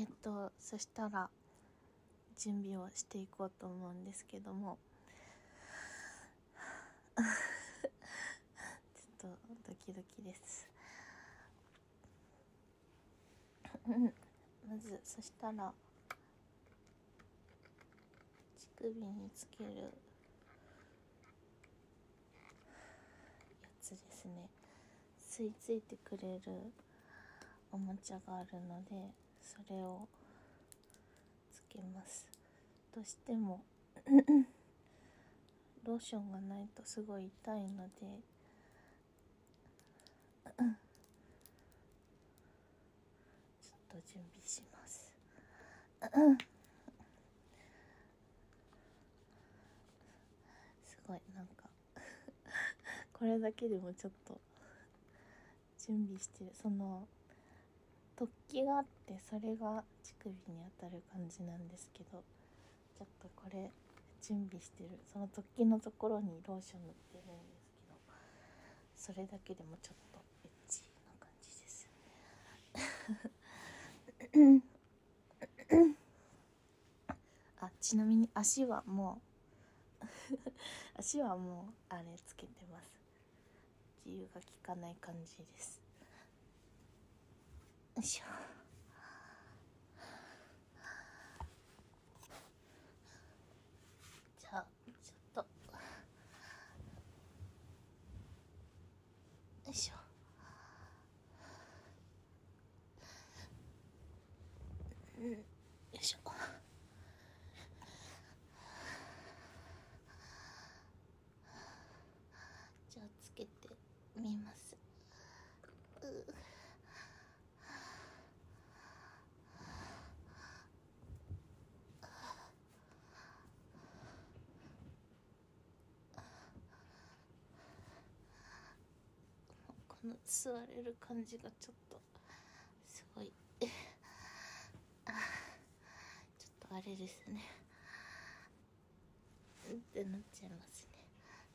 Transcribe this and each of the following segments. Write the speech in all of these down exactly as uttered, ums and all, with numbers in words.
えっとそしたら準備をしていこうと思うんですけどもちょっとドキドキですまずそしたら乳首につけるやつですね。吸い付いてくれるおもちゃがあるのでそれをつけます。どうしてもローションがないとすごい痛いのでちょっと準備しますすごいなんかこれだけでもちょっと準備してる、その突起があってそれが乳首に当たる感じなんですけど、ちょっとこれ準備してる、その突起のところにローション塗ってるんですけど、それだけでもちょっとエッチな感じですあ、ちなみに足はもう足はもうあれつけてます。自由が利かない感じです。よいしょ。じゃあちょっとよいしょ。うん、よいしょ。じゃあつけてみます。うこの座れる感じがちょっとすごいちょっとあれですねってなっちゃいますね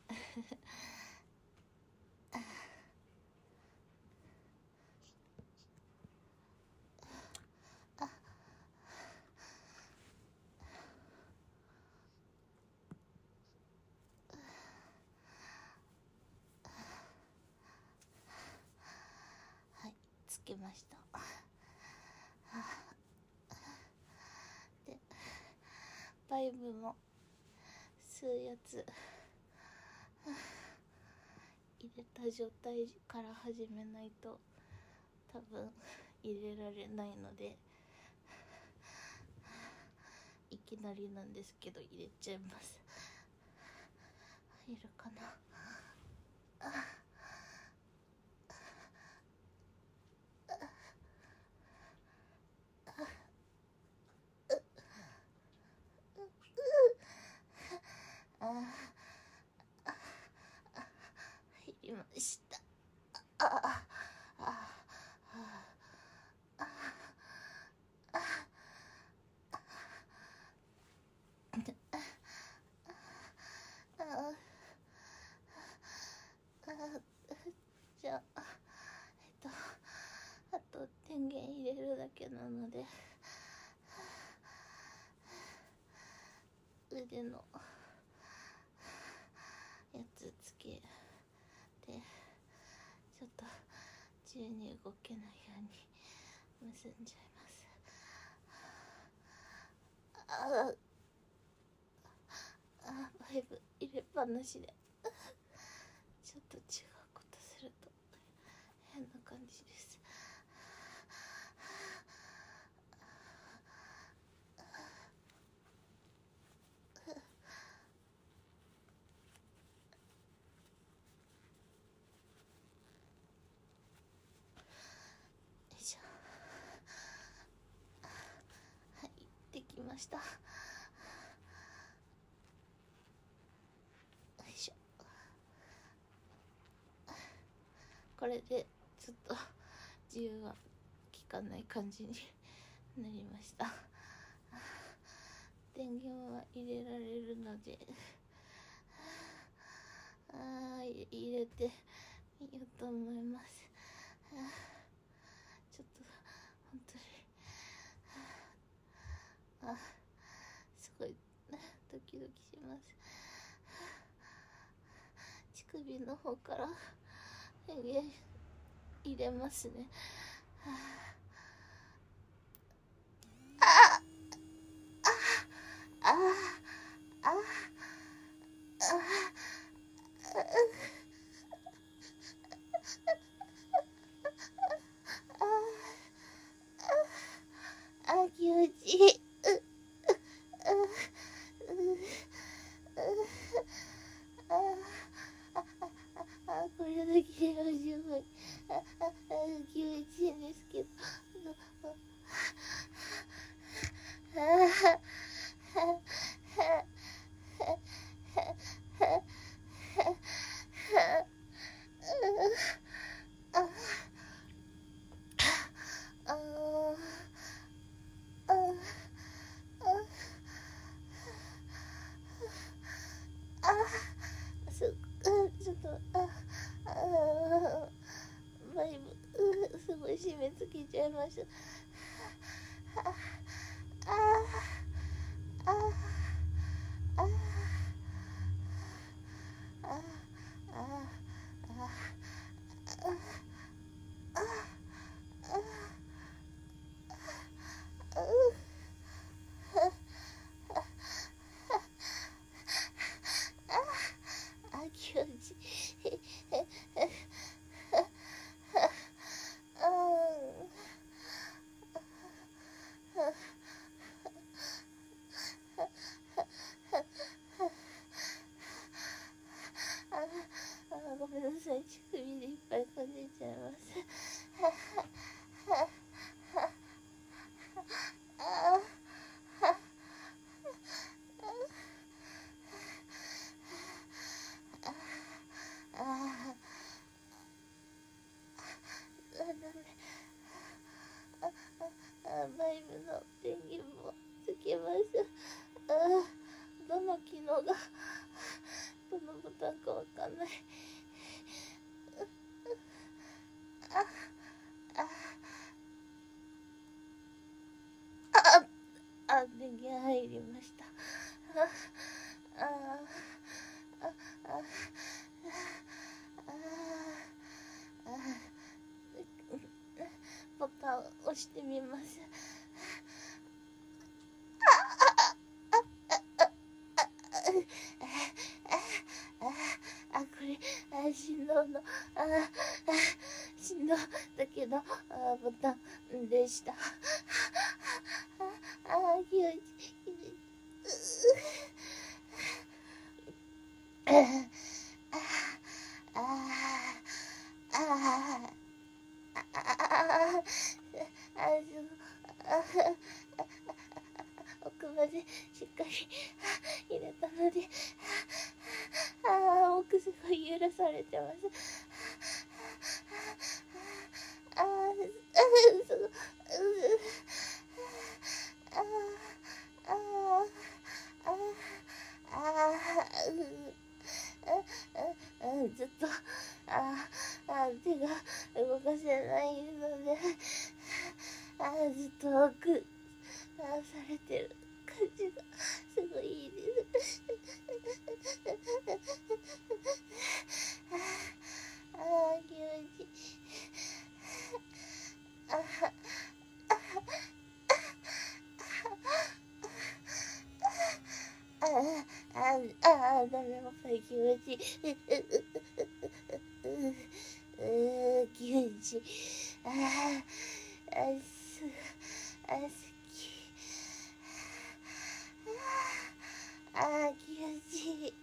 はい、つけましたでバイブも吸うやつ入れた状態から始めないと多分入れられないのでいきなりなんですけど入れちゃいます。入るかな。入りました。ああじゃあえっとあと電源入れるだけなので腕のやつつけてちょっと自由に動けないように結んじゃいます。ああバイブ入れっぱなしでちょっと違うことすると変な感じです。よいしょ。はい、できました。よいしょ。これでちょっと自由が利かない感じになりました。電源は入れられるのであ入れてみようと思います。ちょっと本当にドキします。乳首の方から入れますね。ああああああああ気持ちいい。これだけでは十分気持ちいいんですけど、ちょっとああバイブすごい締め付けちゃいました。あああああああ気持ちいい。ごめんなさい、乳首でいっぱい噛んでちゃいます。バイブの電源もつけました。どの機能がどのボタンかわかんない。ああああ電源入りました。あああああボタンを押してみます。あ、これ、あ、振動の、あ、あ、振動だけど、あ、ボタンでした。あ、あ、気持ちいい。あ、あ、あ、あ、奥までしっかり入れたので、ああ、奥すごい揺らされてます。ああ、すごい。ああ、ああ、ああ、ずっと、ああ、手が動かせないので、ああ、ずっと奥、ああ、されてる感じがすごいいいです。ああ、気持ちいい。ああ、ああ、ああ、ダメ、やっぱり気持ちいい。気持ちいい。ああ、あ、す、あ、好き。ああ、気持ちいい。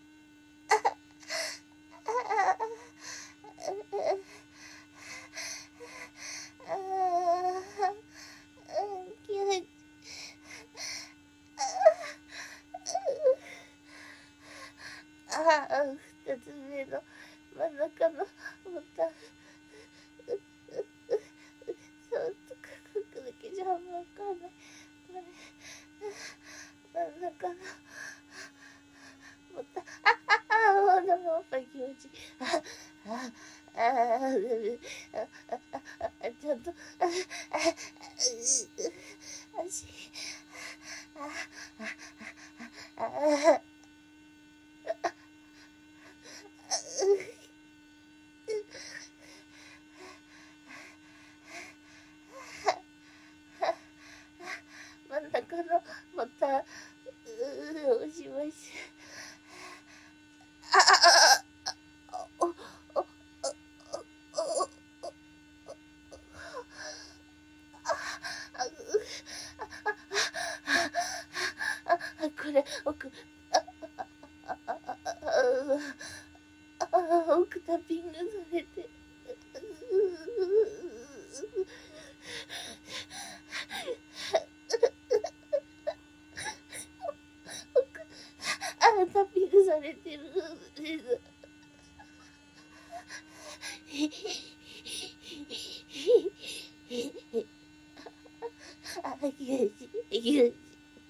ああ、二つ目の真ん中のボタン、そうとか書くだけじゃあんまわかんない。これ、真ん中のボタン、ああああ、でもやっぱり気持ちいい。ああああ、ああ、ちゃんと、ああ、足、ああ、ああ、 真ん中のまたうーおしまいしあああおおおおこれ奥あああああオクタピングされてあタッピングされてるあ気持ちいい気持ちいい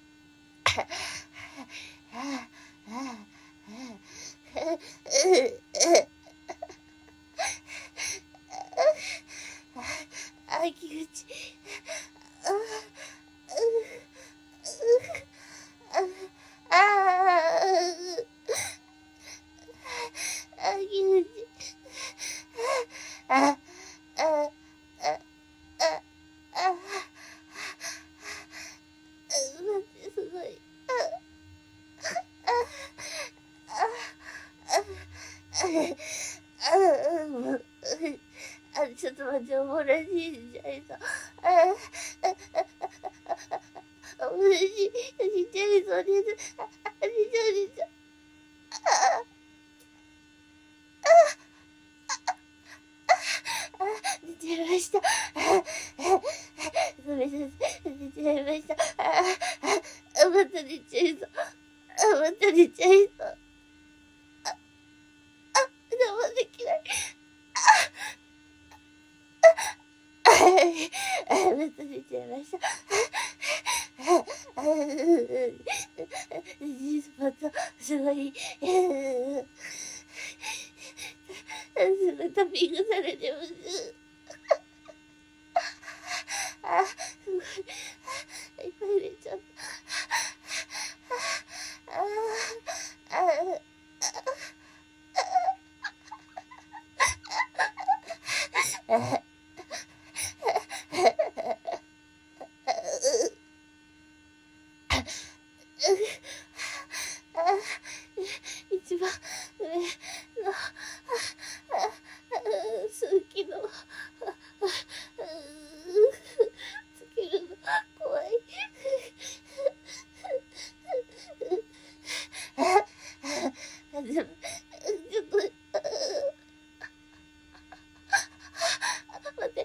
あ気持ちいいああ気持ちいいあああああ待ってすごいあちょっと待っておもらしいじゃいさおもらしいしちゃいそうですああしちゃうしちゃう寝ちゃいましたごめんなさい寝ちゃいましたあまた寝ちゃいそうあまた寝ちゃいそうああ我慢できないああまた寝ちゃいましたああジスパットすごいすごいタッピングされてますあすごいいっぱい寝ちゃったああああ一番上の数奇のつけるの怖いでもちょっと待って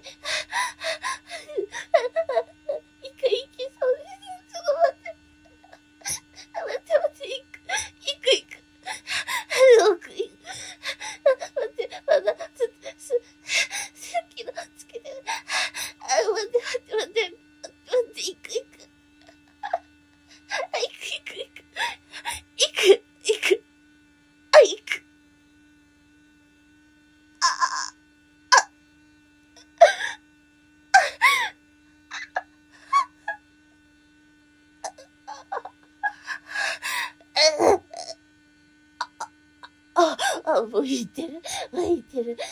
一回行きそうですちょっと待って待って待って行く行く行く奥行く待ってまだつすさっきのつけてるあ待って待って待って待って行く行くあ行く行く行く行く行くあ行くあああ、あ、向いてる、向いてる。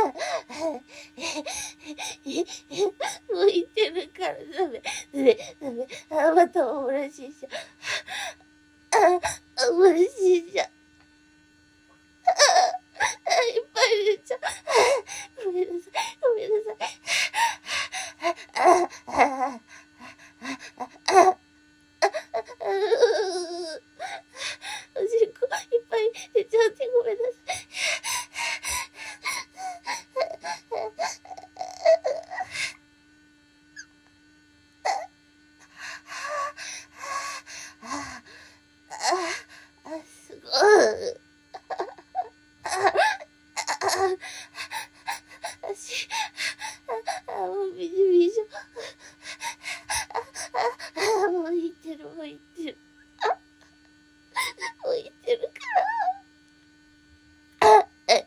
向いてるからダメ、ダメ、ダメ。あ、またおもらしいじゃん。あ、おもらしいじゃん。あ、いっぱい出ちゃう。ごめんなさい、ごめんなさい。あ、あ、あ、あ、あ、おしっこいっぱい出ちゃってごめんなさい。あ、すごい。足、あ、もうビジビジョ。あ、もういってる、もういってる。もういってるから。あ、え。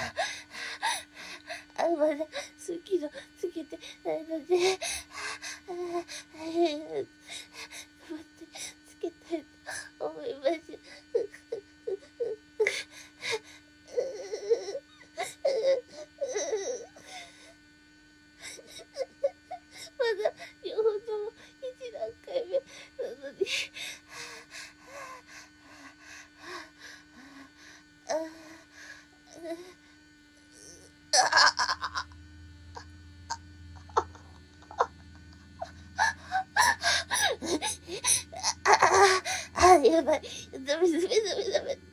あ、まだ、好きのつけてないので、あ、 ってつけたいと思います。まだ両方とも一段階目なのに。あ、やばい。ダメダメダメダメ。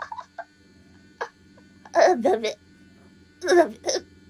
あ、ダメ。ダメ。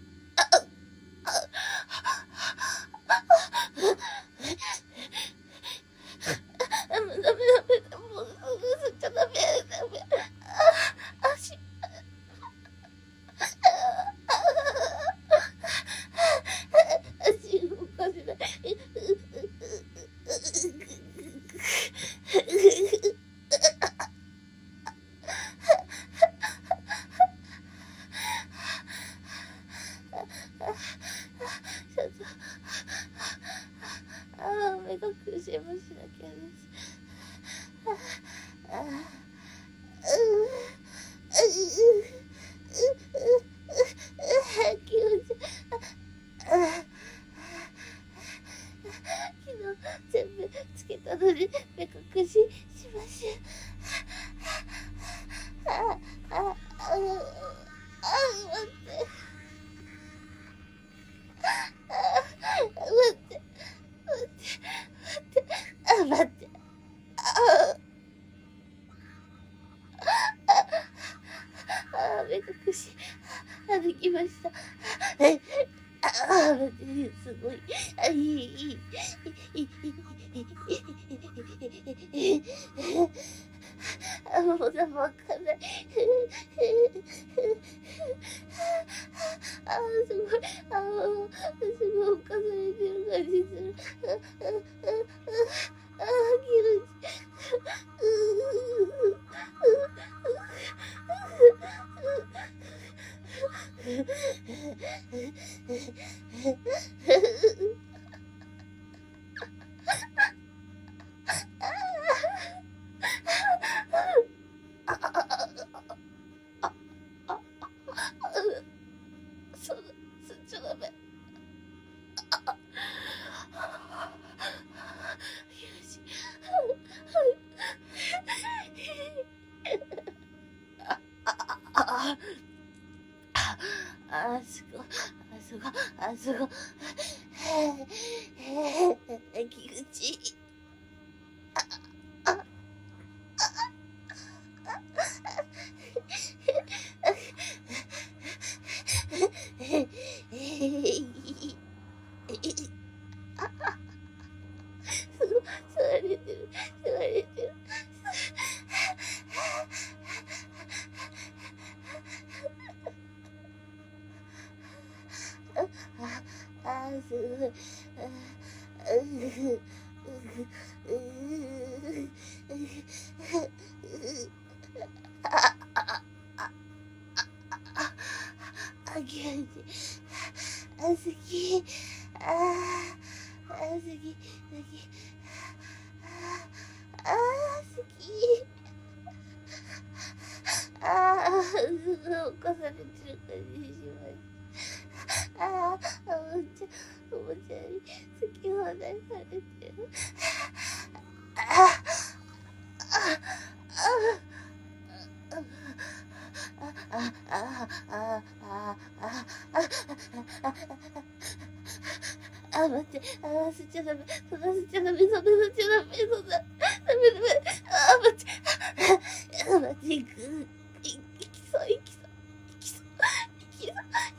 あ、待って、あ、吸っちゃダメ、そんな吸っちゃダメ、そんな吸っちゃダメ、そんな、ダメダメ、あ、待って、あ、待って、いく、い、いきそう、いきそう、いきそう、いきそう、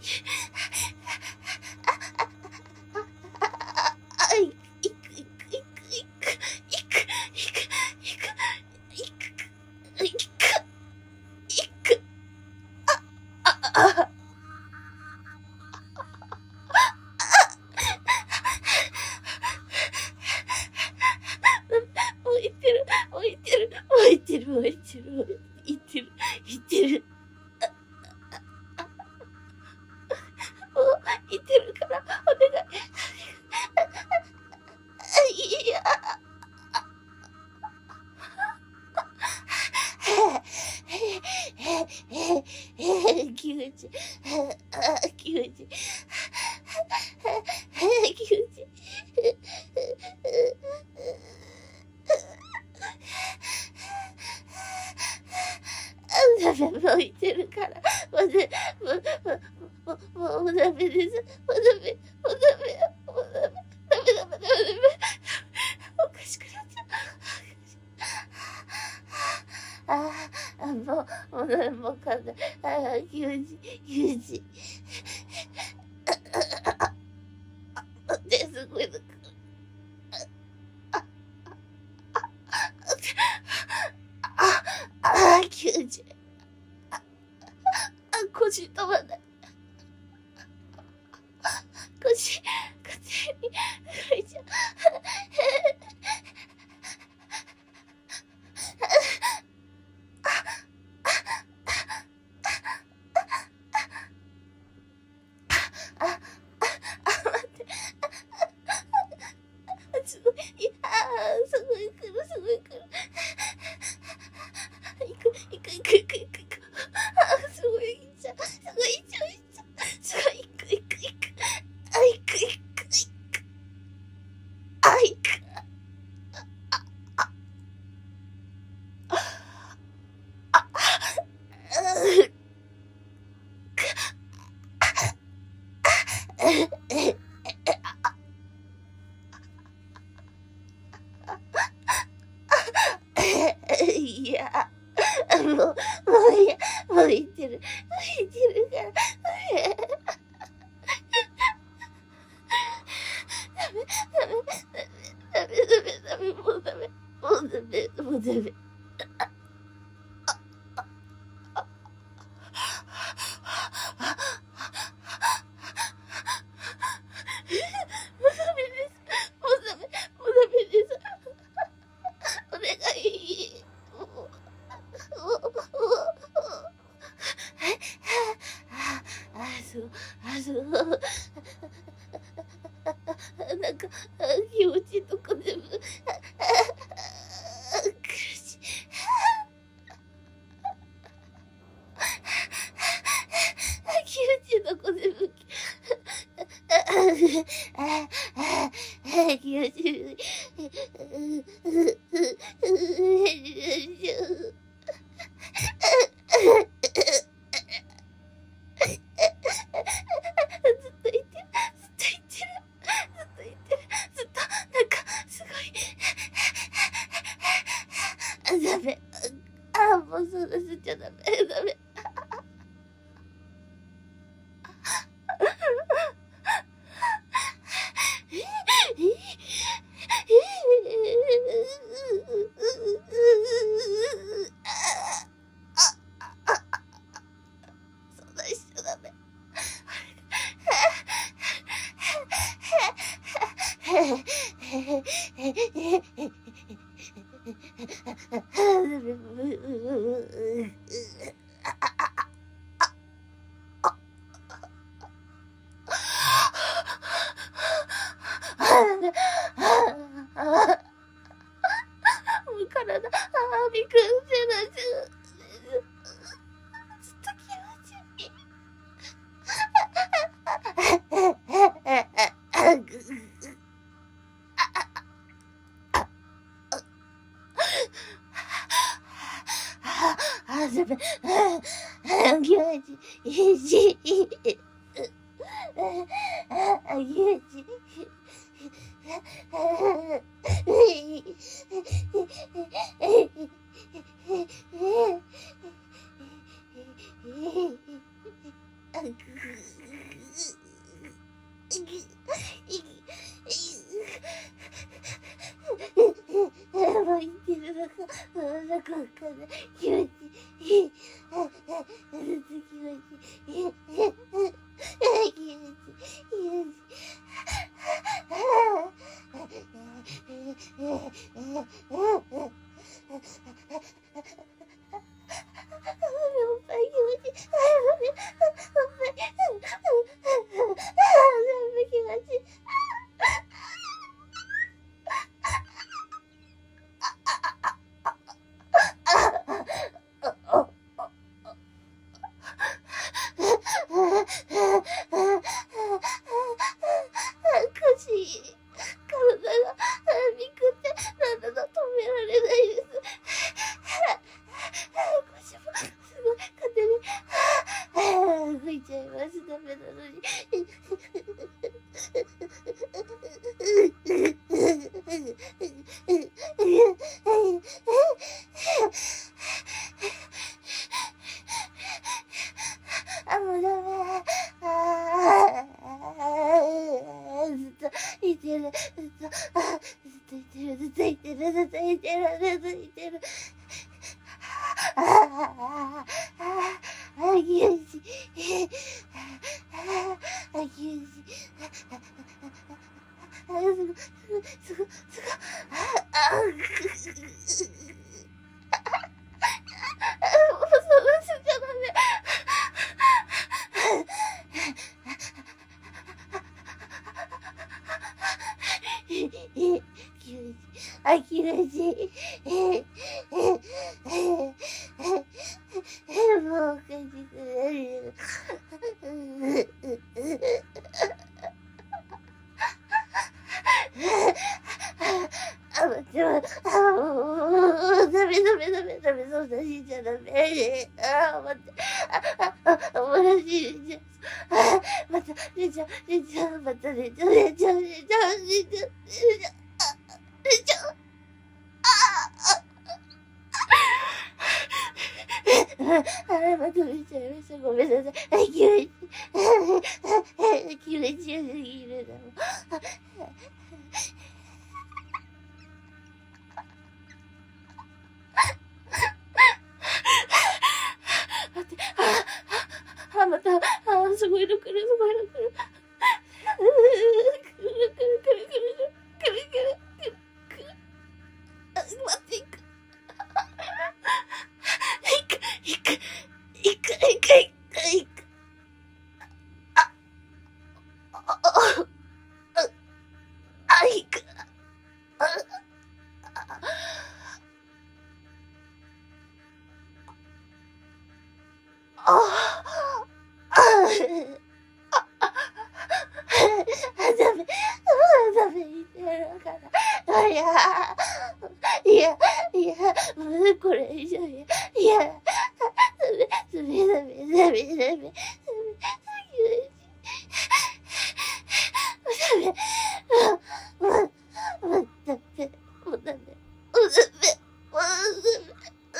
あ、いく、いく、いく、いく、いく、いく、いく、いく、いく、いく、いく、あ、あ、あ、置いてる、置いてる、置いてる、置いてる、置いてる、置いてる。 あ、気持ちいい。気持ちいい。ダメ、もう言ってるから。もうね、もう、もう、もう、もうダメです。もうダメ、もうダメ、もうダメ、ダメ、ダメ、ダメ、ダメ。おかしくなっちゃう。ああ、もう、もうダメ、もうかんない。ああ、気持ちいい、気持ちいい。で、すごいのか。あ、あ、あ、気持ちいい。あ、腰止まんない。腰、勝手に動いちゃう。あ、あ、あ、待って。すごい、いやー、すごい来る、すごい来る。行く、行く、行く、行く、行く、行く。あ、すごい、行っちゃう。すごい、行っちゃう、行っちゃう。すごい、行く、行く、行く。あ、行く、行く、行く。あ、行く。いや、もう、もういや、もう言ってる。もう言ってるから。ダメ、ダメ、ダメ、ダメ、ダメ、もうダメ、もうダメ、もうダメ。あ、そう、なんか、気持ちいいとこ全部、苦しい。気持ちいいとこ全部、気持ちいい。ダメ。あ、もうそうですちゃダメ。ダメ。そんなしちゃダメ。もう体、ああ、びっくりせなちゃう。ずっと気持ちいい。あ、ダメ。気持ちいい。あ、気持ちいい。もう言ってるのか、なんかわかんない。気持ちいい。ずっと気持ちいい。気持ちいい。気持ちいい。 あ、もうダメ。ああ、ずっといてる。ずっと、あずっといてる。ずっといてる。ずっといてる。ずっといてる。ああ、ああ、あきよし。あきよし。あ、すごい、すごい、すごい、すごい。ああ、もうそうしちゃダメ。あきらしい。もうおかしくなるよ。あ、待って、あ、もう、ダメダメダメダメ、そんな死んじゃダメ。あ、待って、あ、あ、あ、もうらしい、寝ちゃう。あ、また、寝ちゃう、寝ちゃう、また寝ちゃう、寝ちゃう、寝ちゃう、寝ちゃう、寝ちゃう、寝ちゃう。あ、また寝ちゃいました。ごめんなさい。あ、気持ち、気持ちよすぎるだろ。待って、あ、あ、また、あ、すごいの来る、すごいの来る。くるくるくるくるくるくるくるくるくる。あ、待って、いく。いく、いく、いく、いく、いく、いく。あ、あ、あ、あ、いく。あ、あ、あ、あ、ダメ、ダメ、言ってやるから。いや、いや、いや、もうこれ以上や、いや、ダメ、ダメ、ダメ、ダメ、ダメ、ダメ、もう、もう、もうダメ、もうダメ、もうダメ、もうダメ、もうダメ。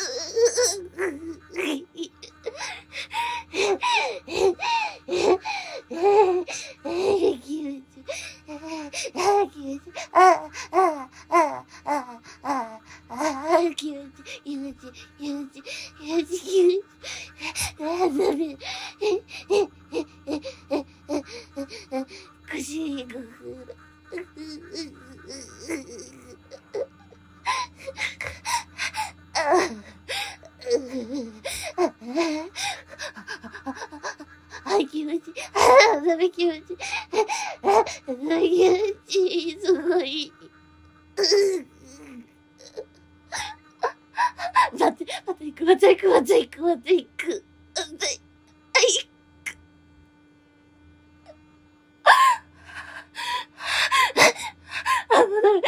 あ、気持ちいい。あ、ダメ気持ちいい。あ、ダメ気持ちいい。すごい。待って、また行く、また行く、また行く、また行く。また行く。あ、もうダメ。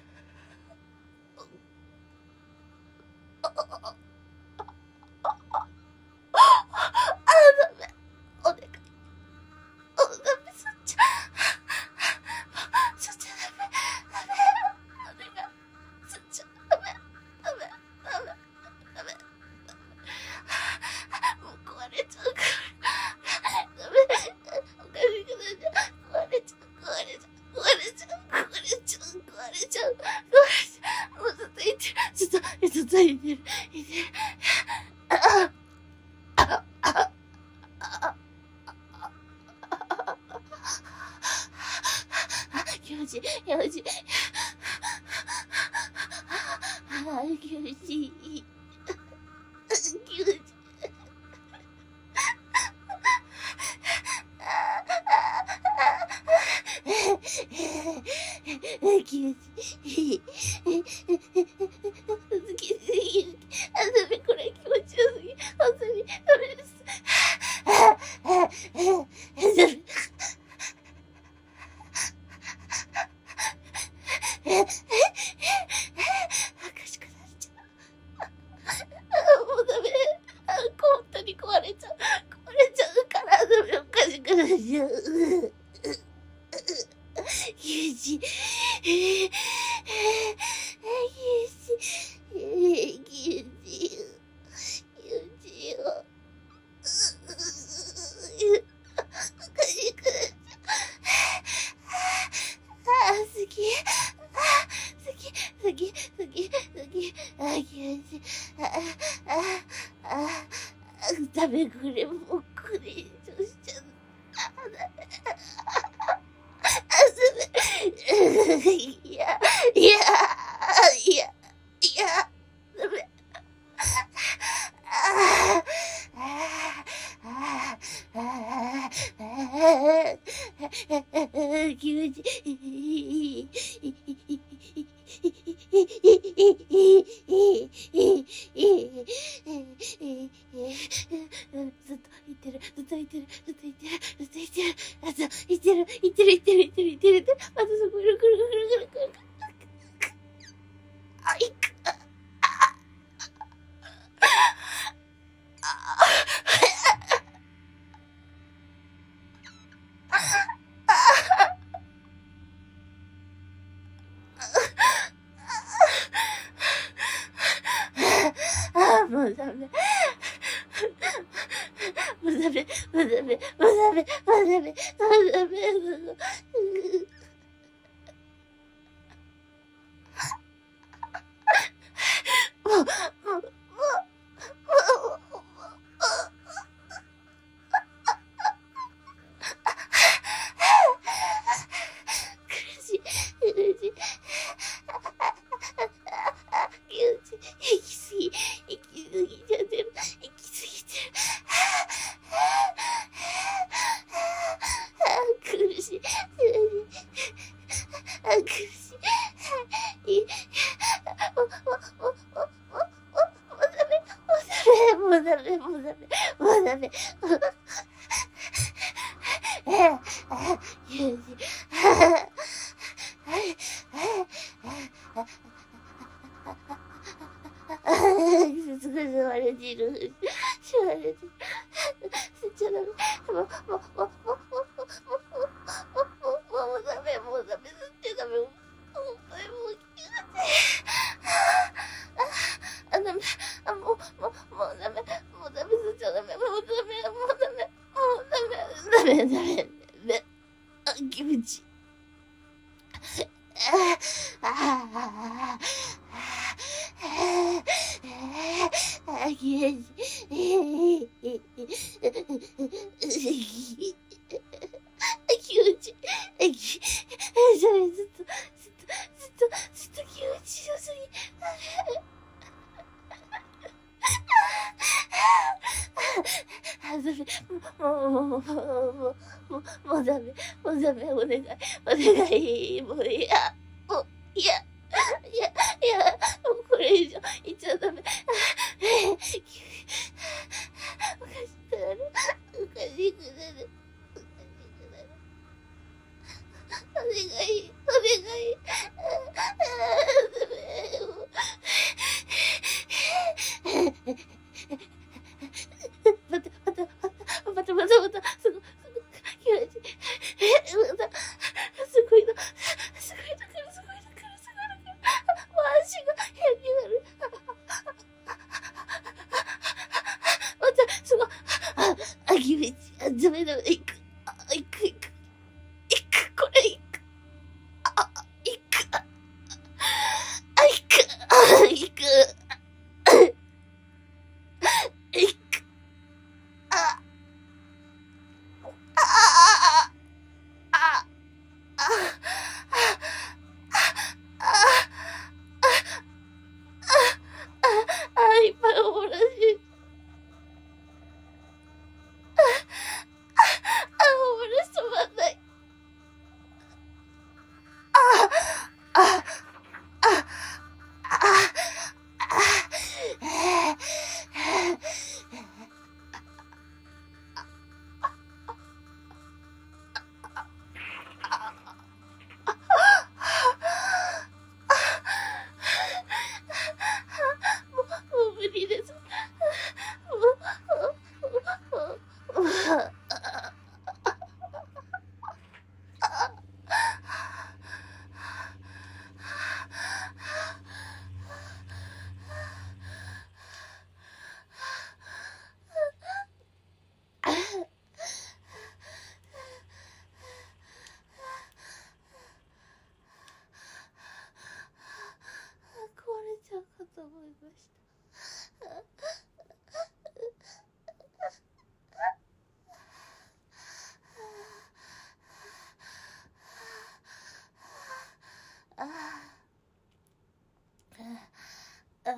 ずっといてる、いてる。ああ、ああ、気持ちいい、気持ちいい。ああ、気持ちいい。気持ちいい。気持ちいい。あ、ダメ、これ気持ちよすぎ。本当にダメです。ああ、ああ、ダメ。おかしくなっちゃう。もうダメ。本当に壊れちゃう。壊れちゃうからダメ、おかしくなっちゃう。 ゆうじ、ゆうじ、ゆうじ、ゆうじよ。あ、好き。あ、好き、好き、好き、好き。あ、ゆうじ。あ、あ、あ、あ、ダメ、これもうこれ以上しちゃった。いや、いや、いや、いや、ダメ。ああ、ああ、ああ、気持ちいい。ずっと言ってる、ずっと言ってる、ずっと言ってる、ずっと言ってる、あ、そう、言ってる、言ってる、言ってる、言ってる、言ってる、言ってる、またそこ、くるくるくるくるくるくる。あ、いく。あ、もうダメ。もうダメ、もうダメ、もうダメ、もうダメ、もうダメ、もうダメ。もう、もう、もう、もう、苦しい、苦しい。息すぎ、息すぎちゃってる、息すぎてる。苦しい、苦しい、苦しい。もう、もう、もう、もう、もうダメ、もうダメ、もうダメ、もうダメ、もうダメ。ああ、ゆうじ。すごい吸われている。吸われている。吸っちゃダメ。もう、もう、もう、もう、もう、もう、もう、もう、ダメ、もうダメ、吸っちゃダメ。もう、本当にもう、気がつい。あ、ダメ。あ、もう、もう、もうダメ。もうダメ、吸っちゃダメ。もうダメ、もうダメ。もうダメ、ダメ、ダメ、ダメ。あ、気持ちいい。ああ、ああ、あ気持ちいい。気持ちいい。それずっと、ずっと、ずっと、ずっと気持ちよすぎ。あ、ダメ。もう、もう、もう、もう、もう、もうダメ。もうダメ。お願い。お願い。もういや。もう、いや。いや、いや。もうこれ以上言っちゃダメ。おかしくなる。おかしくなる。おかしくなる。お願い。お願い。ダメ。もう。待って、待って、待って、待って、待って、待って、すごい、すごい、気持ちいい。え、また、すごいの、すごいの来る、すごいの来る、すごいの来る。もう足が変になる。また、すごい、あ、あ、気持ちいい。ダメダメ、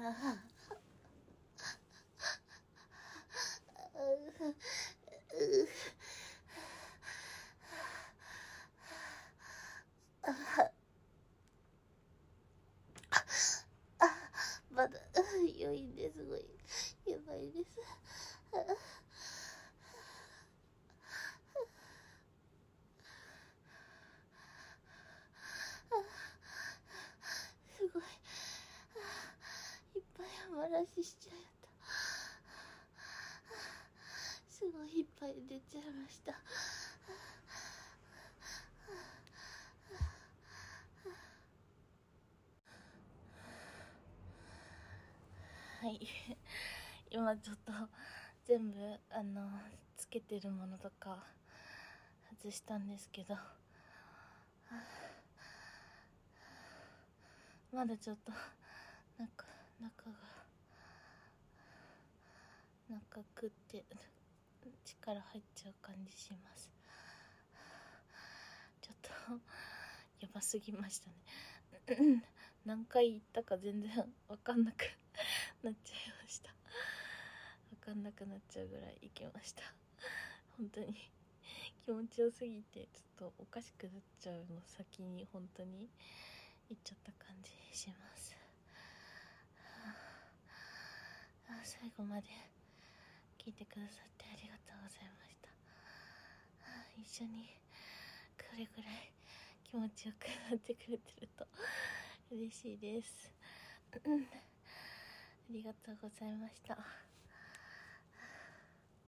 まだ余韻ですごいやばいです。すごいいっぱい余らししちゃった。すごいいっぱい出ちゃいました。はい今ちょっと全部あのつけてるものとか外したんですけど、まだちょっと中中が中くって力入っちゃう感じします。ちょっとやばすぎましたね何回言ったか全然わかんなくなっちゃいました。わかんなくなっちゃうぐらいいきました。本当に気持ちよすぎてちょっとおかしくなっちゃうの先に本当にいっちゃった感じします。あ最後まで聞いてくださってありがとうございました。一緒にこれぐらい気持ちよくなってくれてると嬉しいですありがとうございました。